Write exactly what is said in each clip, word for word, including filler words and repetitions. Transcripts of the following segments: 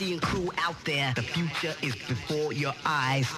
Casey and crew out there. The future is before your eyes.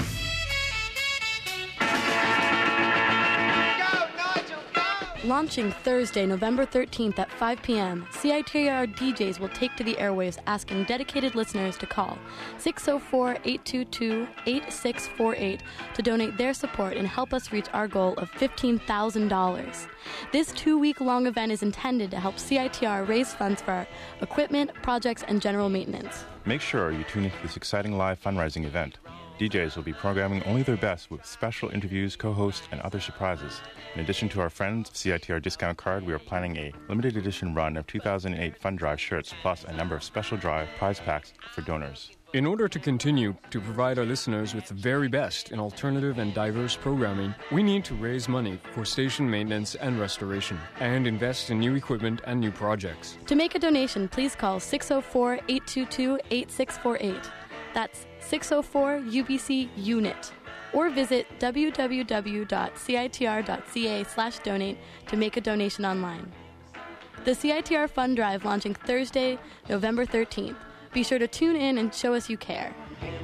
Launching Thursday, November thirteenth at five p.m., C I T R D Js will take to the airwaves asking dedicated listeners to call six oh four, eight two two, eight six four eight to donate their support and help us reach our goal of fifteen thousand dollars. This two-week-long event is intended to help C I T R raise funds for our equipment, projects, and general maintenance. Make sure you tune into this exciting live fundraising event. D Js will be programming only their best with special interviews, co-hosts, and other surprises. In addition to our friends C I T R discount card, we are planning a limited edition run of two thousand eight Fund Drive shirts, plus a number of special drive prize packs for donors. In order to continue to provide our listeners with the very best in alternative and diverse programming, we need to raise money for station maintenance and restoration, and invest in new equipment and new projects. To make a donation, please call six oh four, eight two two, eight six four eight. That's six oh four U B C UNIT. Or visit w w w dot c i t r dot c a slash donate to make a donation online. The C I T R Fund Drive launching Thursday, November thirteenth. Be sure to tune in and show us you care.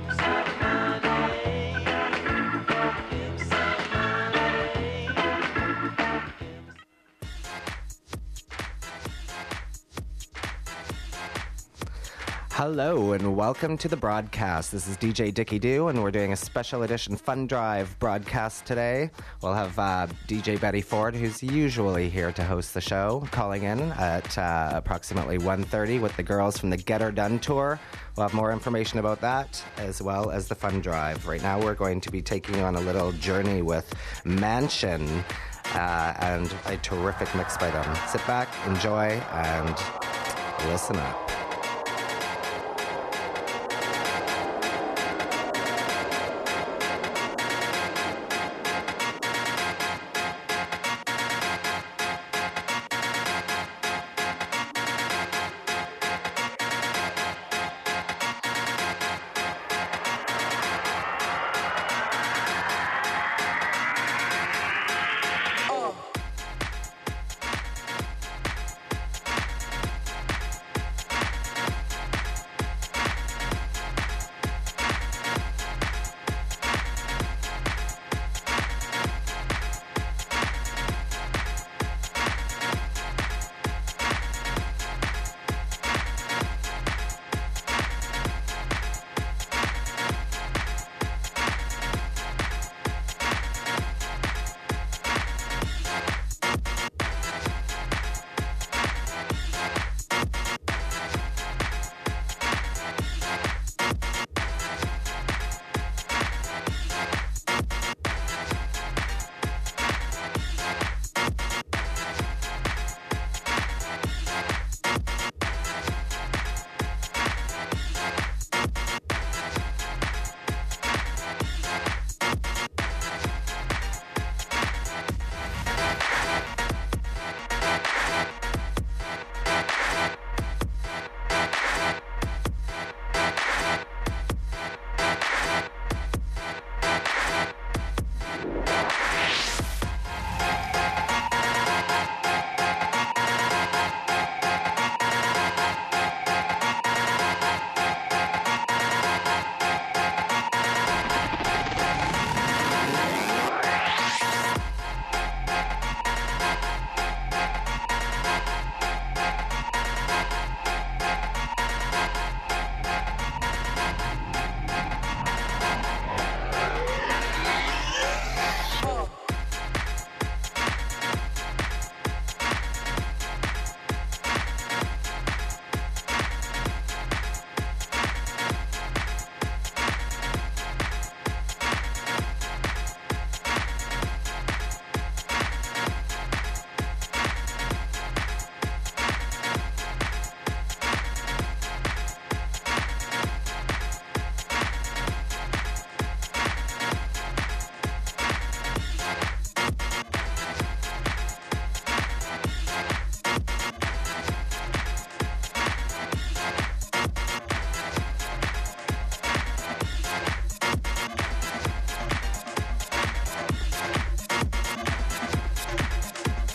Hello and welcome to the broadcast. This is D J Dickie Doo, and we're doing a special edition Fund Drive broadcast today. We'll have uh, D J Betty Ford, who's usually here to host the show, calling in at uh, approximately one thirty with the girls from the Get Her Done tour. We'll have more information about that, as well as the Fund Drive. Right now we're going to be taking you on a little journey with Mansion uh, and a terrific mix by them. Sit back, enjoy, and listen up.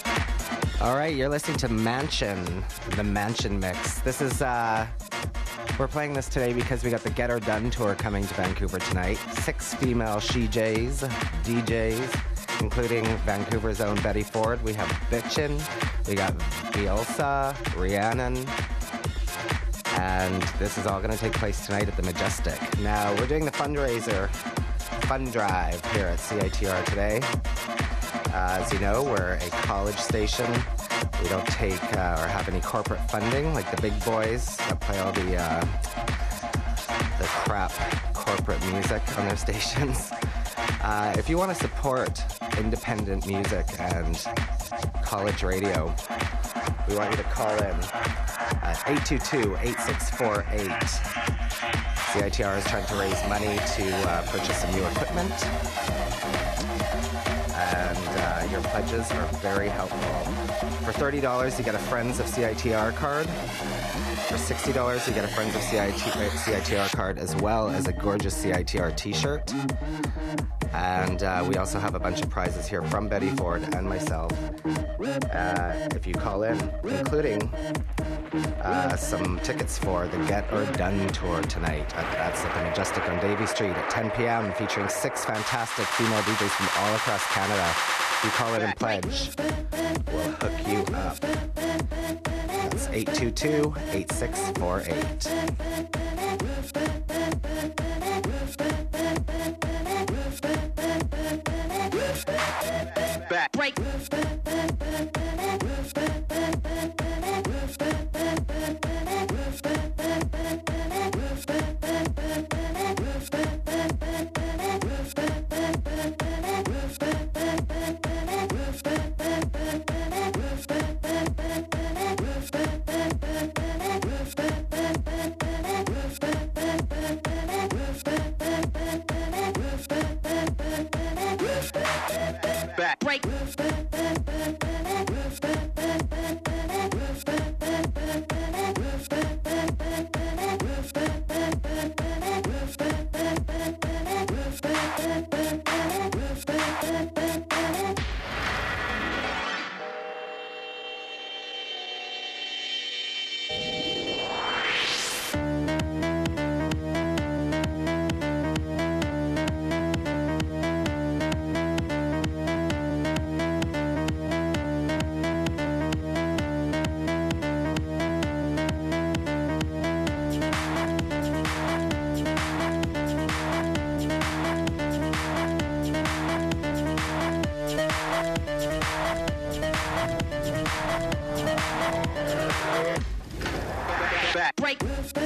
All right, you're listening to Mansion, the Mansion Mix. This is uh, We're playing this today because we got the Get Her Done tour coming to Vancouver tonight. Six female she-jays, D Js, including Vancouver's own Betty Ford. We have Bitchin', we got Bielsa, Rhiannon, and this is all going to take place tonight at the Majestic. Now, we're doing the fundraiser fund drive here at C I T R today. Uh, as you know, we're a college station. We don't take uh, or have any corporate funding like the big boys that play all the uh, the crap corporate music on their stations. Uh, if you want to support independent music and college radio, we want you to call in at eight two two, eight six four eight. C I T R is trying to raise money to uh, purchase some new equipment. And uh, your pledges are very helpful. For thirty dollars, you get a Friends of C I T R card. For sixty dollars, you get a Friends of C I T R card as well as a gorgeous C I T R t-shirt. And uh, we also have a bunch of prizes here from Betty Ford and myself. Uh, if you call in, including uh, some tickets for the Get Her Done tour tonight. That's at the Majestic on Davie Street at ten p.m. featuring six fantastic female D Js from all across Canada. If you call in and pledge, we'll hook you up. That's eight two two, eight six four eight. Back. Break. Back. Break. Back. Break.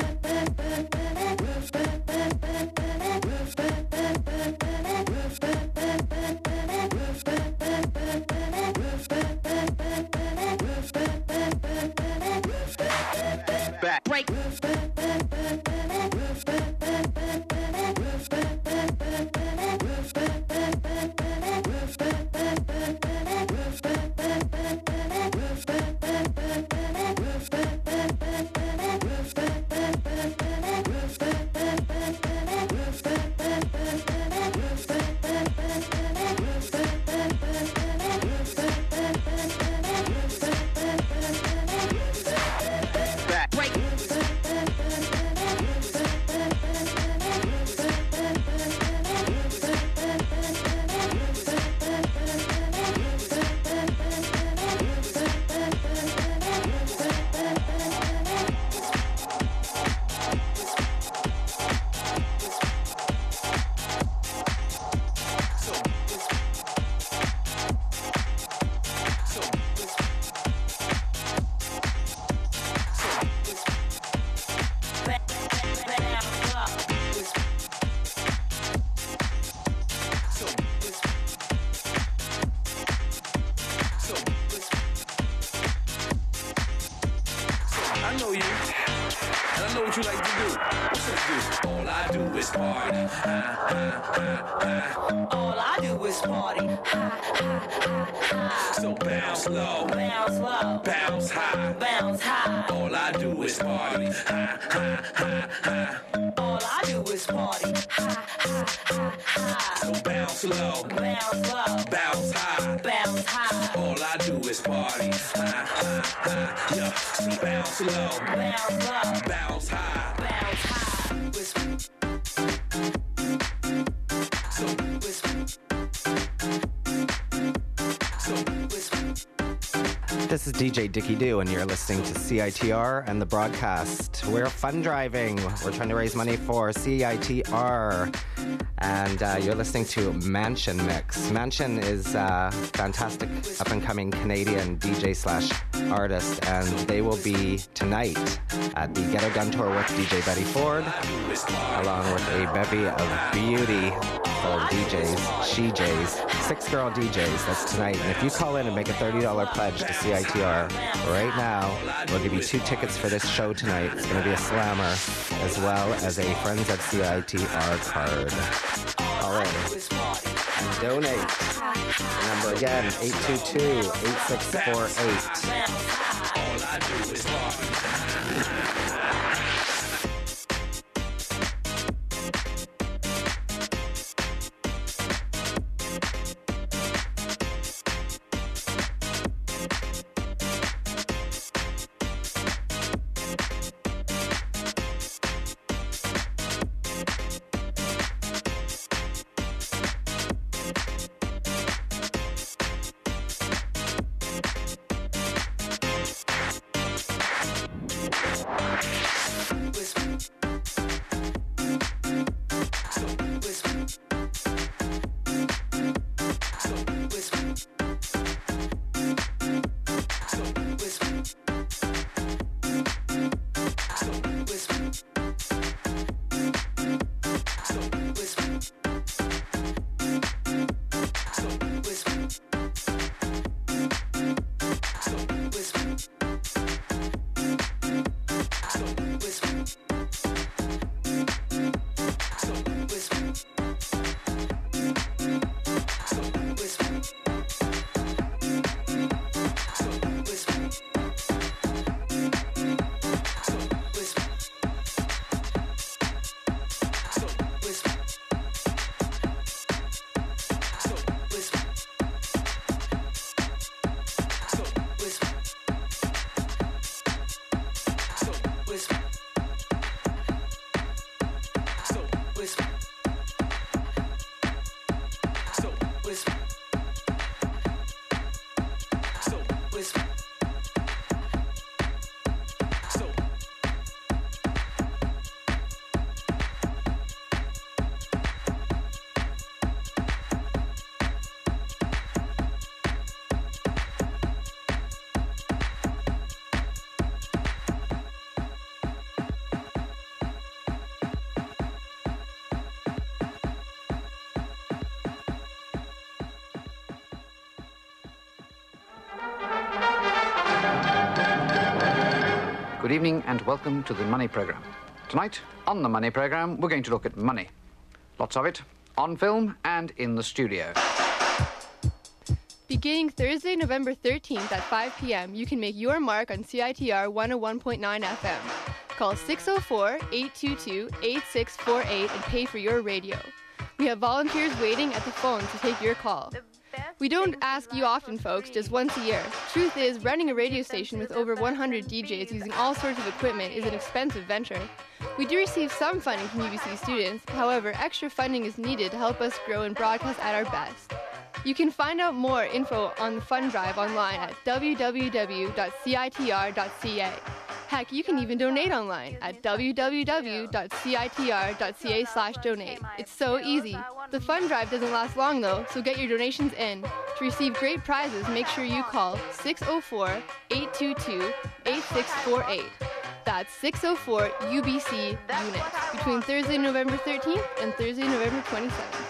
Back. Break. I know you, and I know what you like to do. All I do is party. All I do is party. So bounce low, bounce low, bounce high, bounce high. All I do is party. All I do is party. So bounce low, bounce low, bounce high, bounce high. All I do is party. Yeah, so bounce low, bounce low, bounce high, bounce high. So This is D J Dicky Doo, and you're listening to C I T R and the broadcast. We're fun driving. We're trying to raise money for C I T R. And uh, you're listening to Mansion Mix. Mansion is a fantastic up-and-coming Canadian D J slash artist, and they will be tonight at the Get It Done tour with D J Betty Ford, along with a bevy of beauty of D Js, she Js, six girl D Js. That's tonight. And if you call in and make a thirty dollars pledge to C I T R right now, we'll give you two tickets for this show tonight. It's going to be a slammer, as well as a Friends at C I T R card. Call in and donate. The number again, eight two two, eight six four eight. all I do is party. Good evening and welcome to the Money Programme. Tonight, on the Money Programme, we're going to look at money. Lots of it, on film and in the studio. Beginning Thursday, November thirteenth at five p.m., you can make your mark on C I T R one oh one point nine F M. Call six oh four, eight two two, eight six four eight and pay for your radio. We have volunteers waiting at the phone to take your call. We don't ask you often, folks, just once a year. Truth is, running a radio station with over one hundred D Js using all sorts of equipment is an expensive venture. We do receive some funding from U B C students. However, extra funding is needed to help us grow and broadcast at our best. You can find out more info on the fund drive online at w w w dot c i t r dot c a. Heck, you can even donate online at w w w dot c i t r dot c a slash donate. It's so easy. The fund drive doesn't last long though, so get your donations in. To receive great prizes, make sure you call six oh four, eight two two, eight six four eight. That's six oh four U B C unit between Thursday, November thirteenth and Thursday, November twenty-seventh.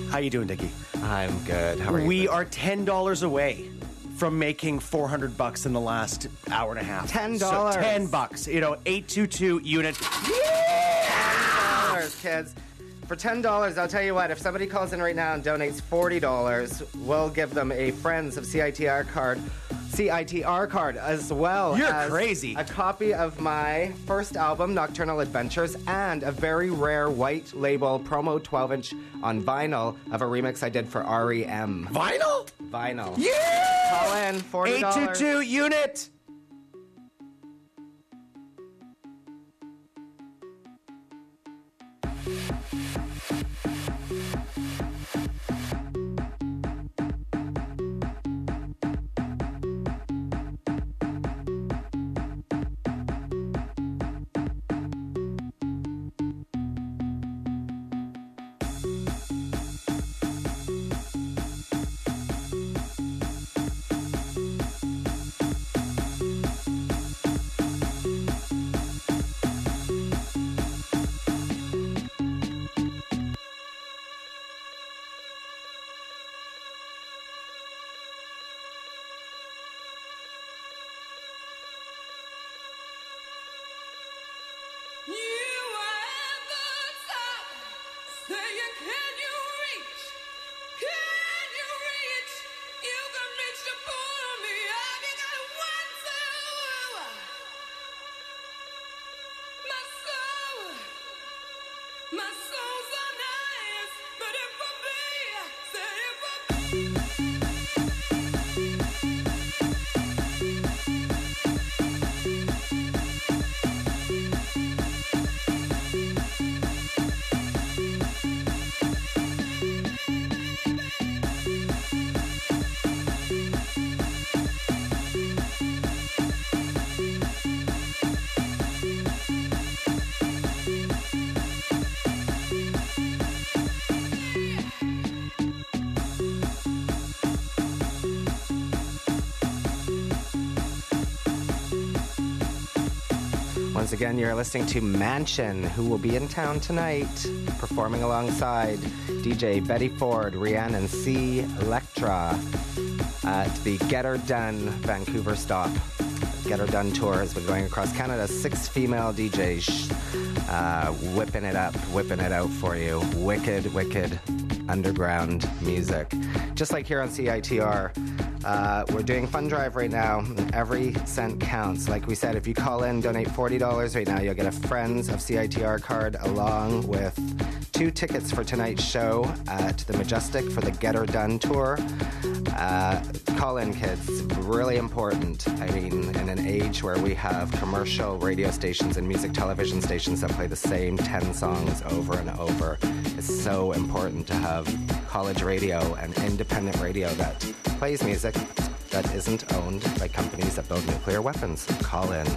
How you doing, Dickie? I'm good. How are you? We doing? are ten dollars away from making four hundred bucks in the last hour and a half. ten dollars. So ten bucks. You know, eight two two unit. ten dollars, kids. For ten dollars, I'll tell you what, if somebody calls in right now and donates forty dollars, we'll give them a Friends of C I T R card, C I T R card, as well You're as crazy. a copy of my first album, Nocturnal Adventures, and a very rare white label promo twelve inch on vinyl of a remix I did for R E M. Vinyl? Vinyl. Yeah! Call in, forty dollars. eight two two unit. Once again, you're listening to Mansion, who will be in town tonight, performing alongside D J Betty Ford, Rhiannon C. Electra at the Get Her Done Vancouver stop. Get Her Done tour has been going across Canada. Six female D Js uh, whipping it up, whipping it out for you. Wicked, wicked underground music. Just like here on C I T R. Uh, we're doing Fund Drive right now, and every cent counts. Like we said, if you call in, donate forty dollars right now, you'll get a Friends of C I T R card along with two tickets for tonight's show at the Majestic for the Get Her Done tour. Uh, call in, kids. It's really important. I mean, in an age where we have commercial radio stations and music television stations that play the same ten songs over and over, it's so important to have college radio and independent radio that plays music that isn't owned by companies that build nuclear weapons. Call in.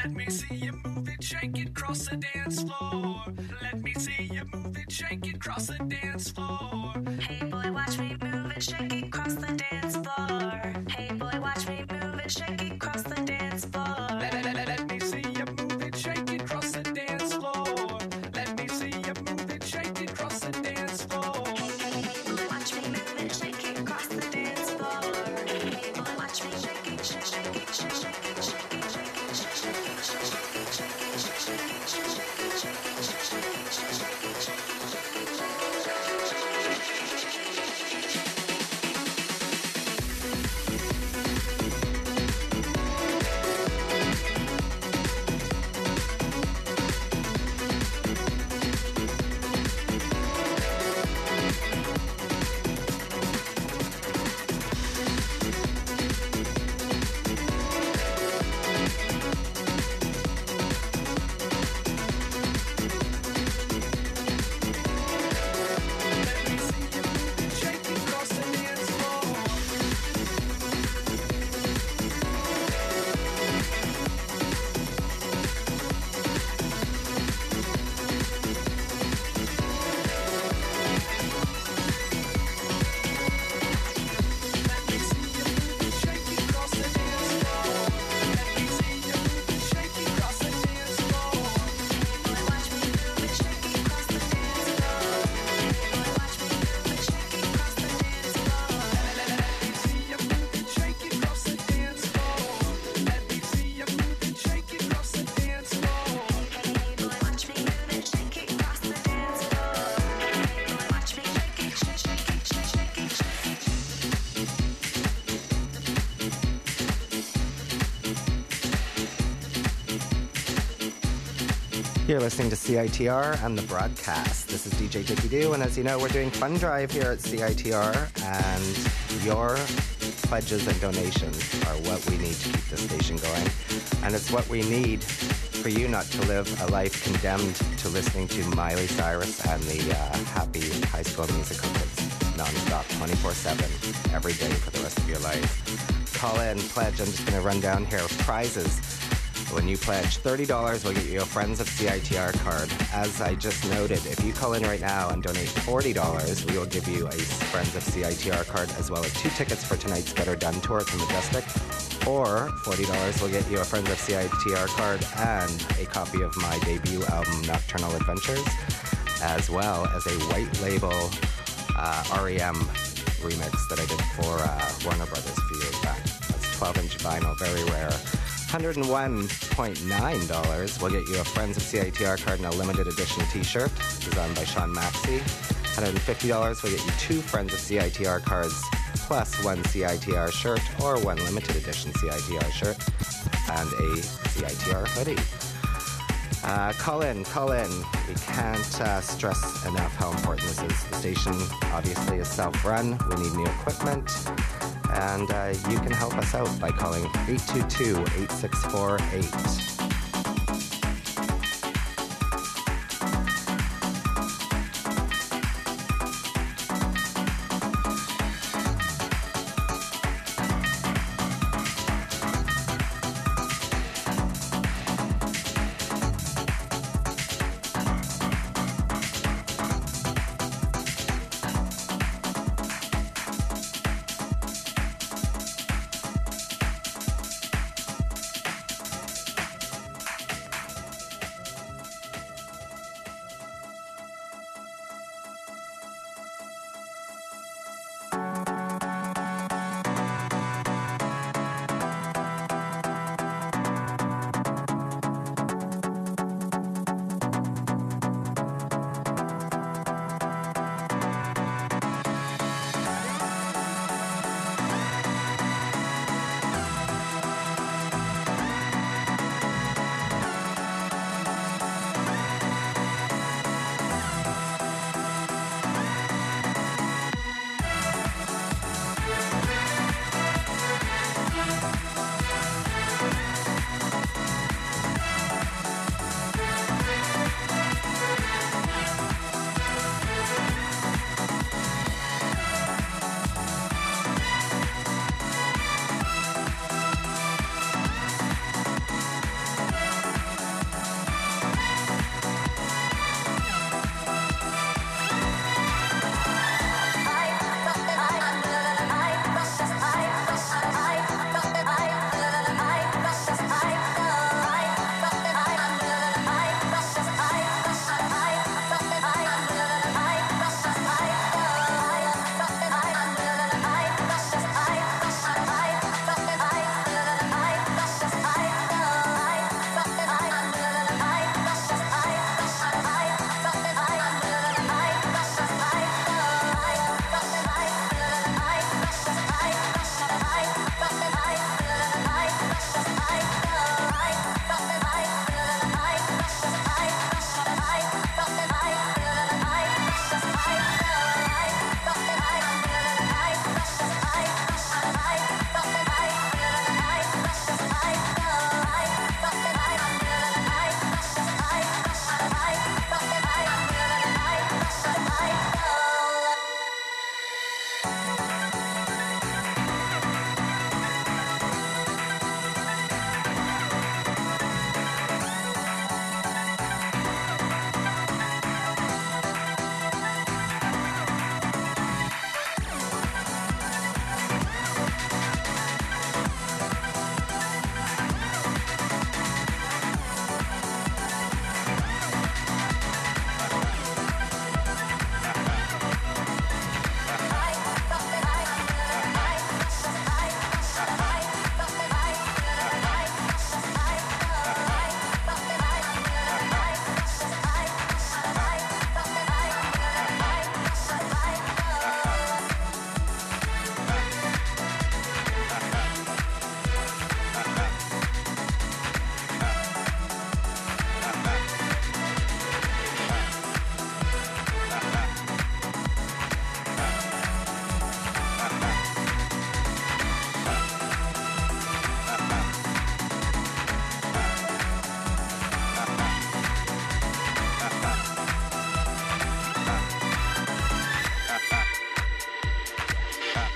Let me see you move it, shake it, cross the dance floor. Let me see you move it, shake it, cross the dance floor. Hey boy, watch me move it, shake it, cross the dance floor. Hey boy, watch me move it, shake it, cross the dance floor. Let, let, let, let me see you move it, shake it, cross the dance floor. Let me see you move it, shake it, cross the dance floor. Hey boy, watch me move it, shake it, cross the dance floor. Hey boy, watch me shake it, shake, shake it, shake, shake it, shake it, shake it, shake, shake it, shake, shake it, shake it, shake, shake it, shake, shake it, shake it, shake, shake it, shake, shake it, shake it. You're listening to C I T R and the broadcast. This is D J Dickie Doo, and as you know, we're doing Fun Drive here at C I T R, and your pledges and donations are what we need to keep the station going. And it's what we need for you not to live a life condemned to listening to Miley Cyrus and the uh, happy High School Musical kids non-stop, twenty-four seven, every day for the rest of your life. Call in, pledge. I'm just going to run down here. Prizes. When you pledge thirty dollars, we'll get you a Friends of C I T R card. As I just noted, if you call in right now and donate forty dollars, we will give you a Friends of C I T R card as well as two tickets for tonight's Get Her Done tour at the Majestic. Or forty dollars will get you a Friends of C I T R card and a copy of my debut album, Nocturnal Adventures, as well as a white label uh, R E M remix that I did for uh, Warner Brothers a few years back. That's twelve inch vinyl, very rare. one hundred one point nine dollars will get you a Friends of C I T R card and a limited edition t-shirt designed by Sean Maxey. one hundred fifty dollars will get you two Friends of C I T R cards plus one C I T R shirt or one limited edition C I T R shirt and a C I T R hoodie. Uh, call in, call in. We can't uh, stress enough how important this is. The station obviously is self-run. We need new equipment. And uh, you can help us out by calling eight two two, eight six four eight.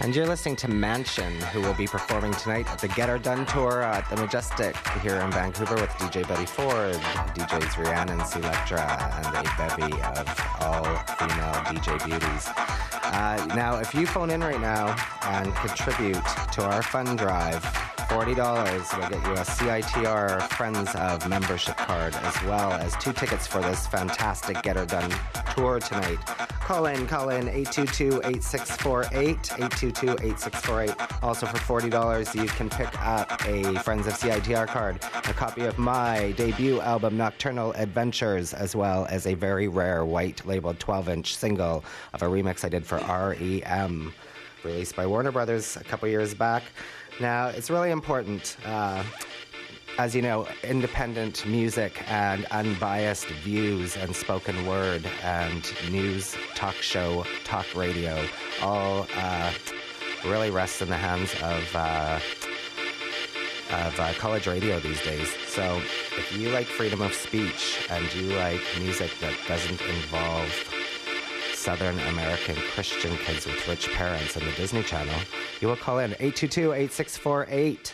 And you're listening to Mansion, who will be performing tonight at the Get Her Done Tour at the Majestic here in Vancouver with D J Betty Ford, D Js Rhiannon Selectra, and a bevy of all-female D J beauties. Uh, now, if you phone in right now and contribute to our fund drive, forty dollars will get you a C I T R Friends of membership card, as well as two tickets for this fantastic Get Her Done tour tonight. Call in, call in, eight two two, eight six four eight, eight two two, eight six four eight. Also for forty dollars, you can pick up a Friends of C I T R card, a copy of my debut album, Nocturnal Adventures, as well as a very rare white labeled twelve-inch single of a remix I did for R E M, released by Warner Brothers a couple years back. Now, it's really important, uh, as you know, independent music and unbiased views and spoken word and news, talk show, talk radio, all uh, really rests in the hands of, uh, of uh, college radio these days. So if you like freedom of speech and you like music that doesn't involve Southern American Christian kids with rich parents on the Disney Channel, you will call in eight two two, eight six four eight.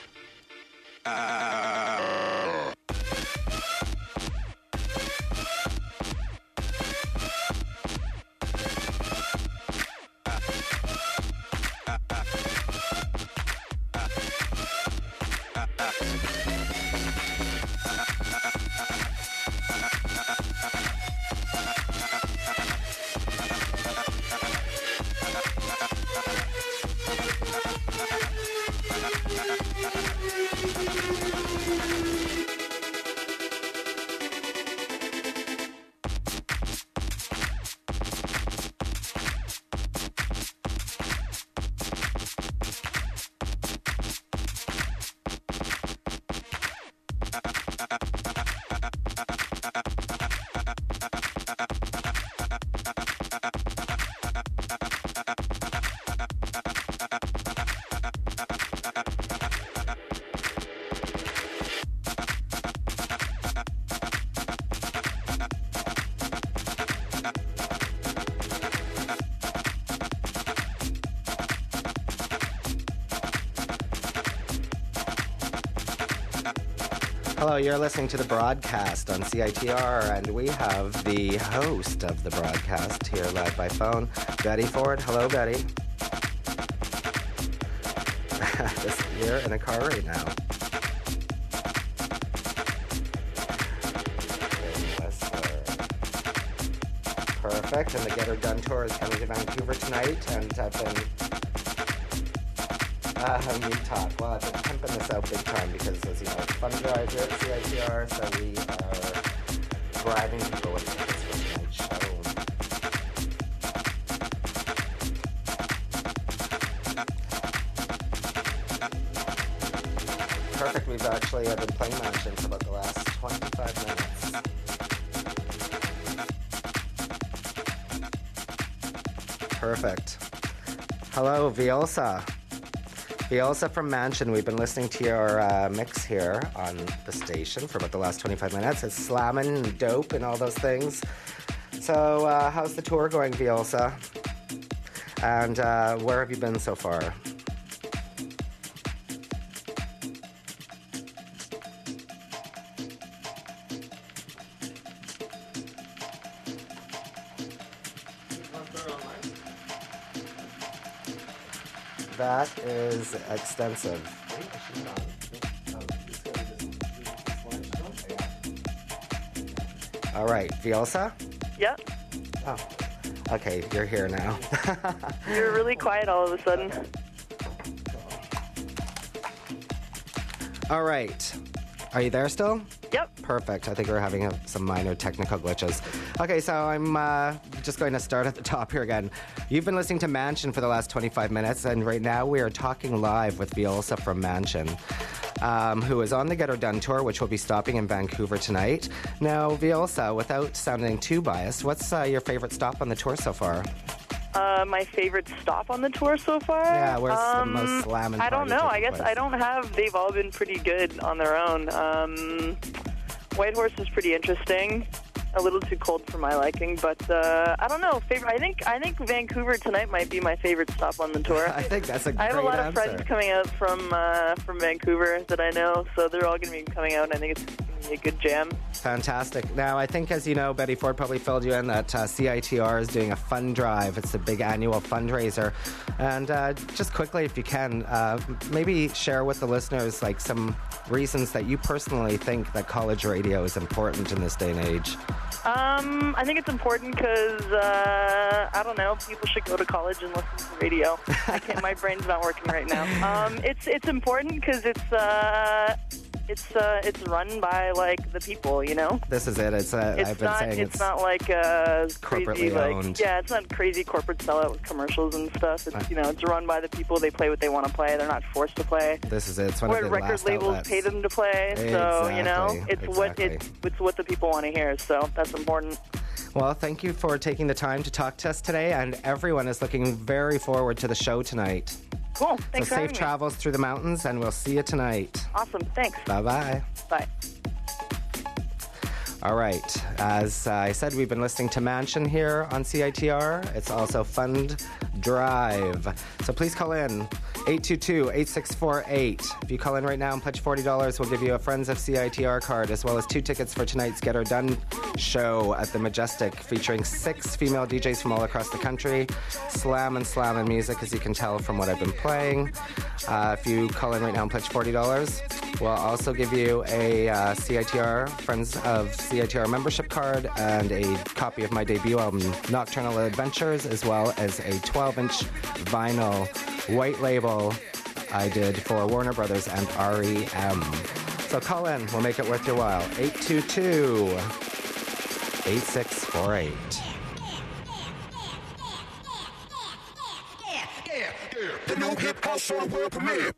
Hello, you're listening to the broadcast on C I T R, and we have the host of the broadcast here live by phone, Betty Ford. Hello, Betty. This, you're in a car right now. Perfect, and the Get Her Done Tour is coming to Vancouver tonight, and I've been... Uh, me talk. Well, I've been pimping this out big time because, as you know, it's fun drive here at C I T R, so we are bribing people with tickets for tonight's show. Perfect. We've actually uh, been playing Mansion for about the last twenty-five minutes. Perfect. Hello, Viosa. Viosa from Mansion. We've been listening to your uh, mix here on the station for about the last twenty-five minutes. It's slamming and dope and all those things. So, uh, how's the tour going, Viosa? And uh, where have you been so far? That is extensive. All right, Viosa? Yep. Oh, okay, you're here now. You're really quiet all of a sudden. All right. Are you there still? Yep. Perfect. I think we're having a, some minor technical glitches. Okay, so I'm uh, just going to start at the top here again. You've been listening to Mansion for the last twenty-five minutes, and right now we are talking live with Viosa from Mansion, um, who is on the Get Her Done Tour, which will be stopping in Vancouver tonight. Now, Viosa, without sounding too biased, what's uh, your favorite stop on the tour so far? Uh, my favorite stop on the tour so far? Yeah, where's um, the most slamming I don't party know. I taking guess place? I don't have... They've all been pretty good on their own. Um, Whitehorse is pretty interesting. a little too cold for my liking, but uh, I don't know. Favorite? I think I think Vancouver tonight might be my favorite stop on the tour. I think that's a great I have a lot of answer. friends coming out from uh, from Vancouver that I know, so they're all going to be coming out, and I think it's going to be a good jam. Fantastic. Now, I think, as you know, Betty Ford probably filled you in that uh, C I T R is doing a fund drive. It's a big annual fundraiser. And uh, just quickly, if you can, uh, maybe share with the listeners like some reasons that you personally think that college radio is important in this day and age. Um, I think it's important because, uh, I don't know, people should go to college and listen to radio. I can't, my brain's not working right now. Um, it's it's important because it's, uh, it's, uh, it's run by, like, the people, you know? This is it. It's, uh, It's I've been not, saying it's, it's, not like uh, crazy, corporately like, owned. yeah, it's not crazy corporate sellout with commercials and stuff. It's, you know, it's run by the people. They play what they want to play. They're not forced to play. this is it. It's one Where of the record last labels outlets. pay them to play, so you know Exactly, it's what it, exactly. it's what the people want to hear. So that's important. Well, thank you for taking the time to talk to us today, and everyone is looking very forward to the show tonight. Cool. Thanks so for safe having travels through the mountains, and we'll see you tonight. me. Awesome. Thanks. Bye-bye. Bye. All right. As uh, I said, we've been listening to Mansion here on C I T R. It's also Fund Drive. So please call in eight two two, eight six four eight. If you call in right now and pledge forty dollars, we'll give you a Friends of C I T R card, as well as two tickets for tonight's Get Her Done show at the Majestic, featuring six female D Js from all across the country. Slam and slam and music, as you can tell from what I've been playing. Uh, if you call in right now and pledge forty dollars, we'll also give you a uh, C I T R, Friends of C I T R membership card, and a copy of my debut album, Nocturnal Adventures, as well as a twelve-inch vinyl white label I did for Warner Brothers and R E M. So call in. We'll make it worth your while. eight two two, eight six four eight. The new hip hop show world premiere.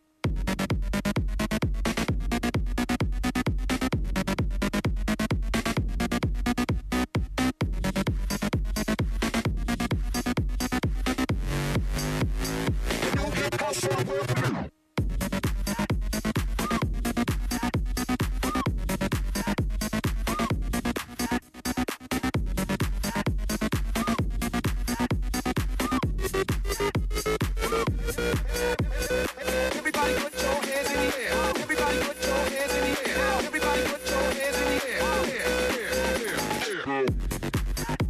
The new hip hop show world premiere. Everybody put your hands in the air. Everybody put your hands in the air. Everybody put your hands in the air. Yeah, yeah, yeah, yeah.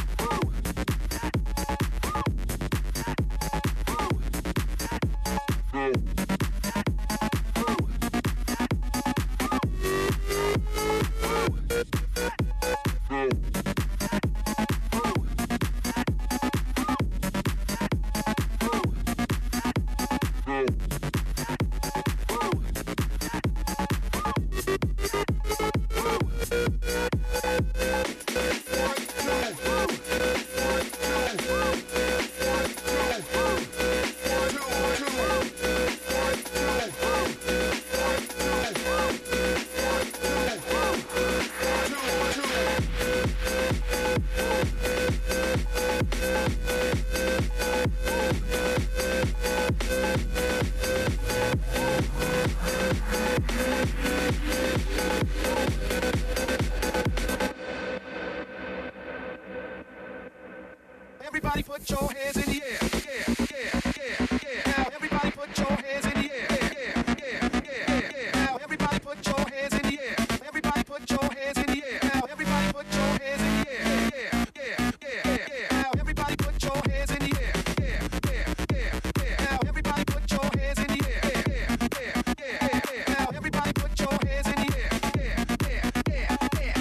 Everybody put your hands in the air. Yeah, yeah, yeah, yeah. Now everybody put your hands in the air. Yeah, yeah, yeah, yeah. Now everybody put your hands in the air. Everybody put your hands in the air. Now everybody put your hands in the air. Yeah, yeah, yeah, yeah. Now everybody put your hands in the air. Yeah, yeah, yeah, yeah. Now everybody put your hands in the air. Yeah, yeah, yeah, yeah. Now everybody put your hands in the air. Yeah, yeah, yeah,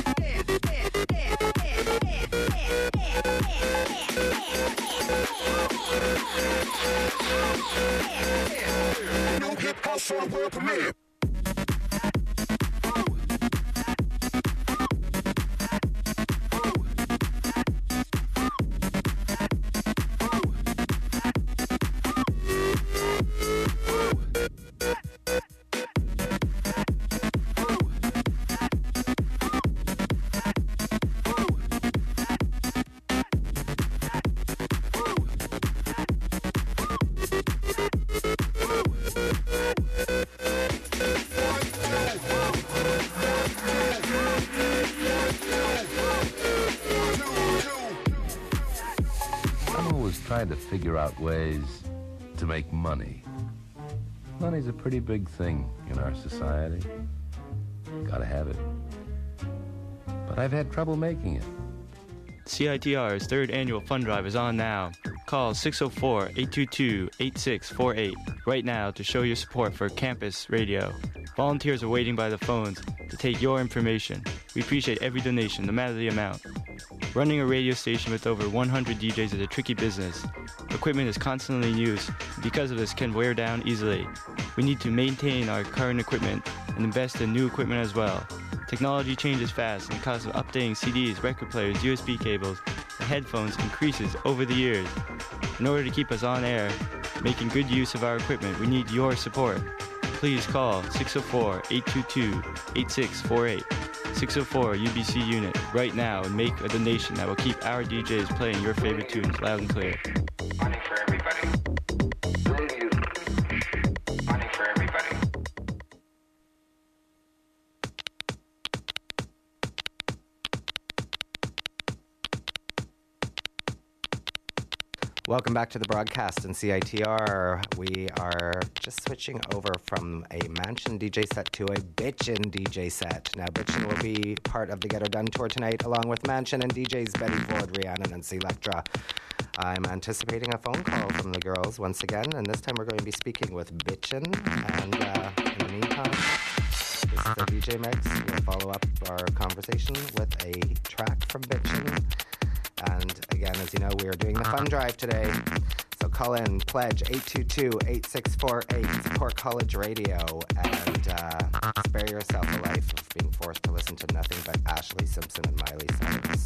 yeah. New hip hop show world premiere. trying to figure out ways to make money. Money's a pretty big thing in our society. Gotta have it. But I've had trouble making it. C I T R's third annual fund drive is on now. Call six oh four, eight two two, eight six four eight right now to show your support for campus radio. Volunteers are waiting by the phones to take your information. We appreciate every donation, no matter the amount. Running a radio station with over one hundred D Js is a tricky business. Equipment is constantly in use, and because of this can wear down easily. We need to maintain our current equipment and invest in new equipment as well. Technology changes fast, and the cost of updating C Ds, record players, U S B cables, and headphones increases over the years. In order to keep us on air, making good use of our equipment, we need your support. Please call six oh four, eight two two, eight six four eight, six oh four U B C unit right now and make a donation that will keep our D Js playing your favorite tunes loud and clear. Money for everybody. Money for everybody. Welcome back to the broadcast in C I T R. We are just switching over from a Mansion D J set to a Bitchin' D J set. Now, Bitchin' will be part of the Get Her Done tour tonight, along with Mansion and D Js Betty Ford, Rhiannon, and Selectra. I'm anticipating a phone call from the girls once again, and this time we're going to be speaking with Bitchin'. And uh, in the meantime, this is the D J Mix. We'll follow up our conversation with a track from Bitchin'. And again, as you know, we are doing the fund drive today. So call in, pledge eight two two, eight six four eight, support college radio, and uh, spare yourself a life of being forced to listen to nothing but Ashley Simpson and Miley Cyrus.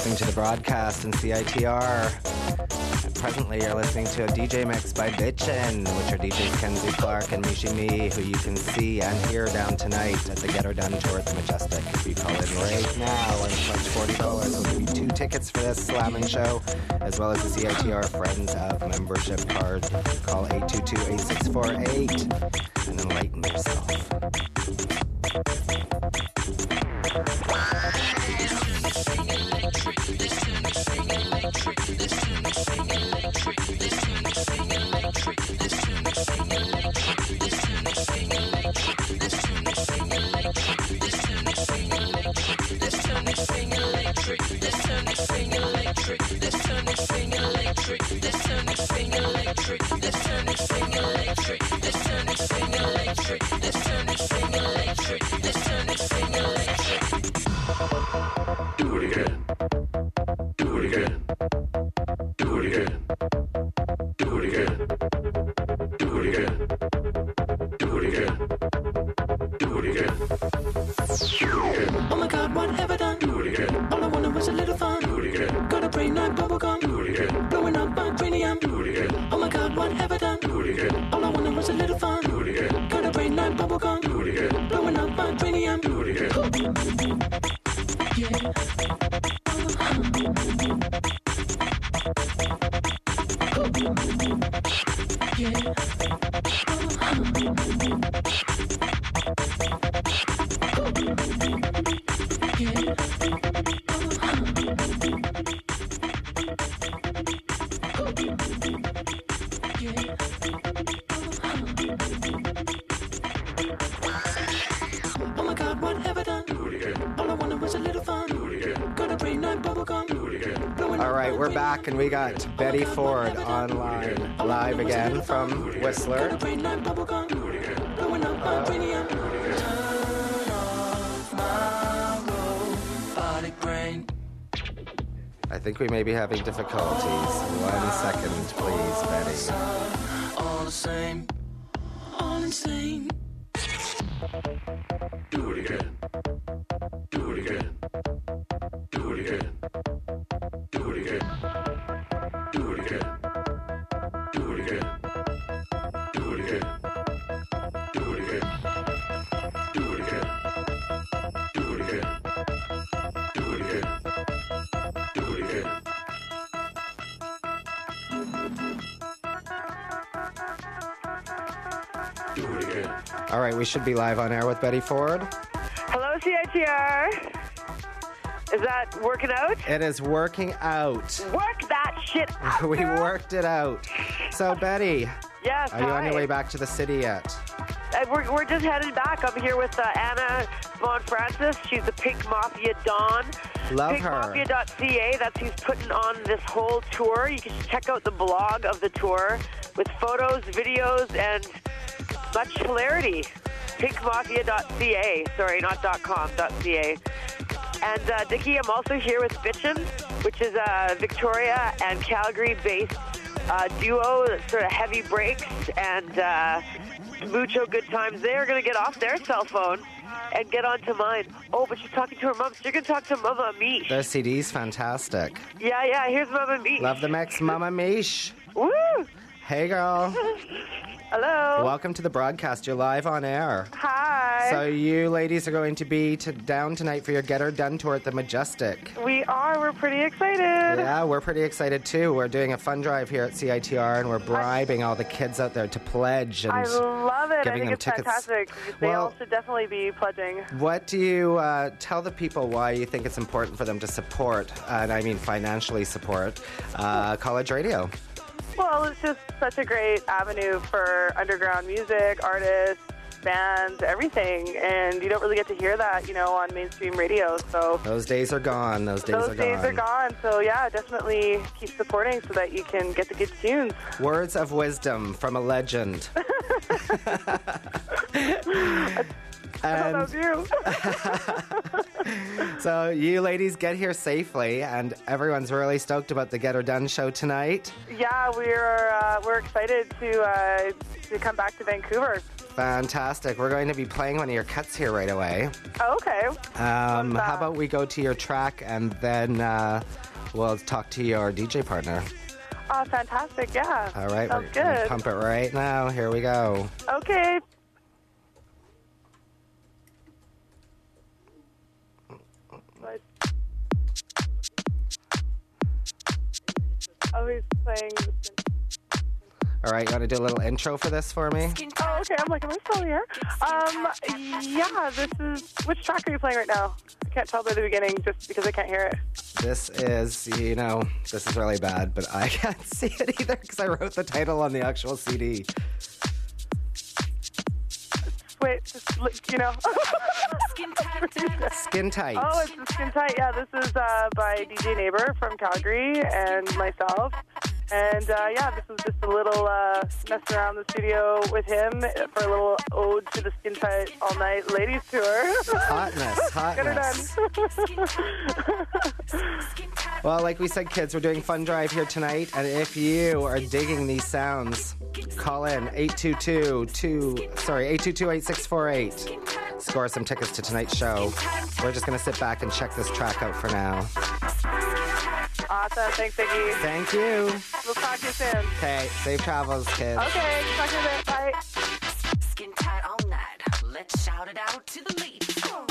listening to the broadcast in C I T R. Presently, you're listening to a D J mix by Bitchin', which are D Js Kenzie Clark and Mishi Me, who you can see and hear down tonight at the Get Her Done tour at the Majestic. If you call in right now and pledge forty dollars, we'll give you two tickets for this slamming show, as well as the C I T R Friends of Membership card. Call eight two two, eight six four eight and enlighten yourself. We're back and we got Betty Ford online live again from Whistler. I think we may be having difficulties. One second, please, Betty. All the same, all insane. Do it again. Do it again. Do it again. Do it again. Do it again. Do it again. Do it again. Do it again. Do it again. Do it again. Do it again. Do it again. Do it again. All right, we should be live on air with Betty Ford. Hello, C I T R. Is that working out? It is working out. Work that shit out. We worked it out. So, Betty. Yes, Are you on hi. your way back to the city yet? Uh, we're, we're just headed back. I'm here with uh, Anna Von Francis. She's the Pink Mafia Dawn. Love Pink her. Mafia dot C A. That's who's putting on this whole tour. You can check out the blog of the tour with photos, videos, and much hilarity. Pink Mafia dot C A. Sorry, not .com, .ca. And uh, Dickie, I'm also here with Bitchin', which is a Victoria and Calgary-based uh, duo, sort of heavy breaks and uh, mucho good times. They are going to get off their cell phone and get onto mine. Oh, but she's talking to her mom, so you're going to talk to Mama Mish. Their C D's fantastic. Yeah, yeah, here's Mama Mish. Love the mix, Mama Mish. Woo! Hey, girl. Hello. Welcome to the broadcast. You're live on air. Hi. So you ladies are going to be to down tonight for your Get Her Done tour at the Majestic. We are. We're pretty excited. Yeah, we're pretty excited too. We're doing a fun drive here at C I T R, and we're bribing all the kids out there to pledge. And I love it. I giving think them it's tickets. fantastic. They Well- all should definitely be pledging. What do you uh, tell the people why you think it's important for them to support, uh, and I mean financially support, uh, college radio? Well, it's just such a great avenue for underground music, artists, bands, everything, and you don't really get to hear that, you know, on mainstream radio. So Those days are gone. Those days those are days gone. are gone. So yeah, definitely keep supporting so that you can get the good tunes. Words of wisdom from a legend. And you. so you ladies get here safely, and everyone's really stoked about the Get Her Done show tonight. Yeah, we're uh, we're excited to uh, to come back to Vancouver. Fantastic. We're going to be playing one of your cuts here right away. Oh, okay. Um, how about we go to your track and then uh, we'll talk to your D J partner. Oh, fantastic, yeah. All right, Sounds we're going to good. pump it right now. Here we go. Okay. Oh, he's playing. All right, you want to do a little intro for this for me? Oh, okay. I'm like, am I still here? Um, yeah, this is. Which track are you playing right now? I can't tell by the beginning just because I can't hear it. This is, you know, this is really bad, but I can't see it either because I wrote the title on the actual C D. Wait, just look, you know. Skin tight. Skin Tight. Oh, it's the Skin Tight. Yeah, this is uh, by D J Neighbor from Calgary and myself. And uh, yeah, this was just a little uh, messing around the studio with him for a little ode to the Skin Tight All Night Ladies Tour. Hotness, hotness. Get her done. Well, like we said, kids, we're doing Fun Drive here tonight, and if you are digging these sounds, call in eight two two two sorry eight two two eight six four eight. Score some tickets to tonight's show. We're just gonna sit back and check this track out for now. Awesome. Thanks, Iggy. Thank you. We'll talk to you soon. Okay, safe travels, kids. Okay, talk to you in a bit. Bye. Skin tight all night. Let's shout it out to the ladies.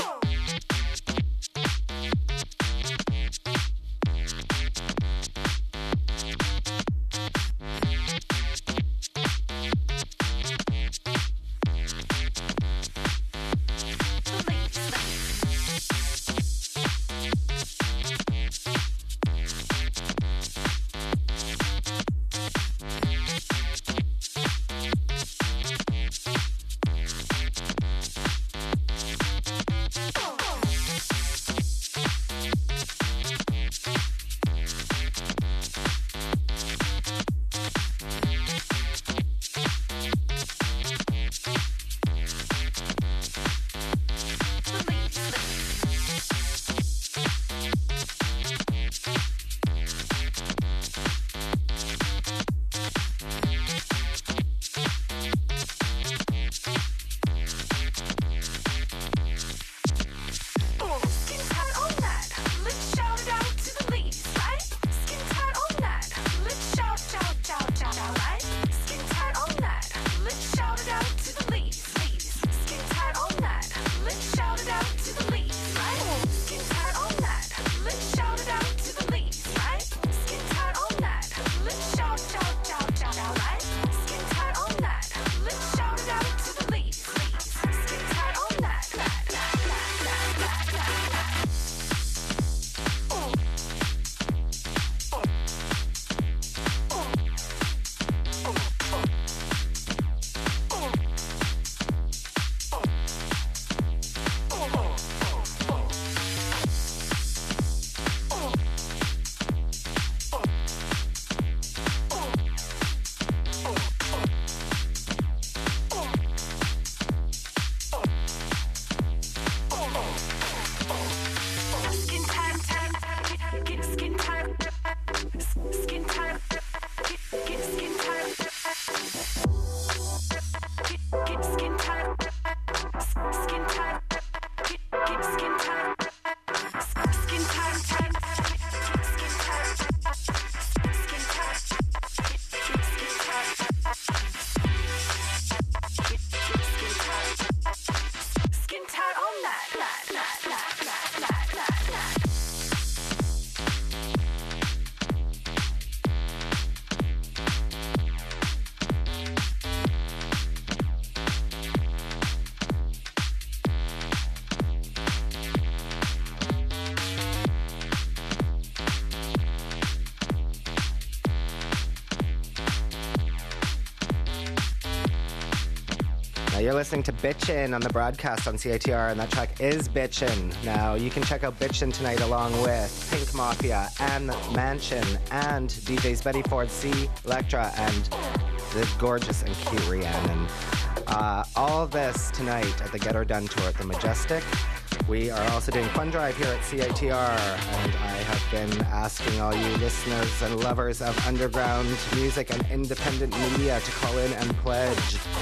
You're listening to Bitchin' on the broadcast on C I T R, and that track is Bitchin'. Now, you can check out Bitchin' tonight along with Pink Mafia, Anne Mansion, and D Js Betty Ford, C, Electra, and the gorgeous and cute Rhiannon. Uh, all of this tonight at the Get Her Done tour at the Majestic. We are also doing Fun Drive here at C I T R, and I have been asking all you listeners and lovers of underground music and independent media to call in and pledge.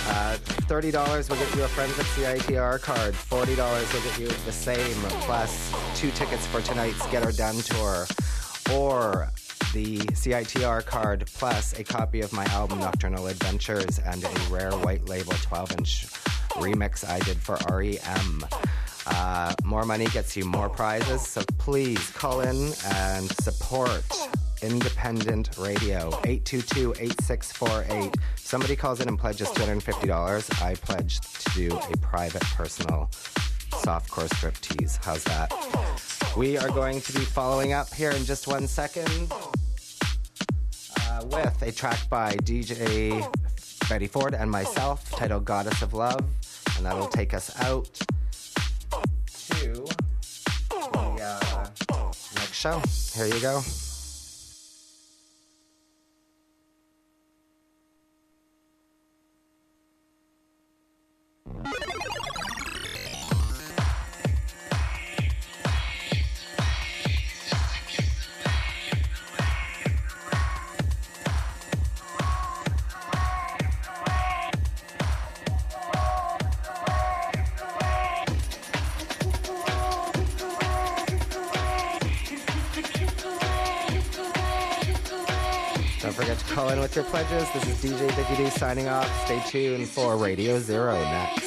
Uh, thirty dollars will get you a Friends of C I T R card. forty dollars will get you the same, plus two tickets for tonight's Get Her Done tour. Or the C I T R card, plus a copy of my album Nocturnal Adventures and a rare white label twelve inch remix I did for R E M. Uh, more money gets you more prizes, so please call in and support independent radio. eight two two, eight six four eight. Somebody calls in and pledges two hundred fifty dollars. I pledge to do a private, personal softcore striptease. How's that? We are going to be following up here in just one second uh, with a track by D J Betty Ford and myself titled Goddess of Love, and that'll take us out to the uh, next show. Here you go. Don't forget to call in with your pledges. This is D J Dicky Doo signing off. Stay tuned for Radio Zero next.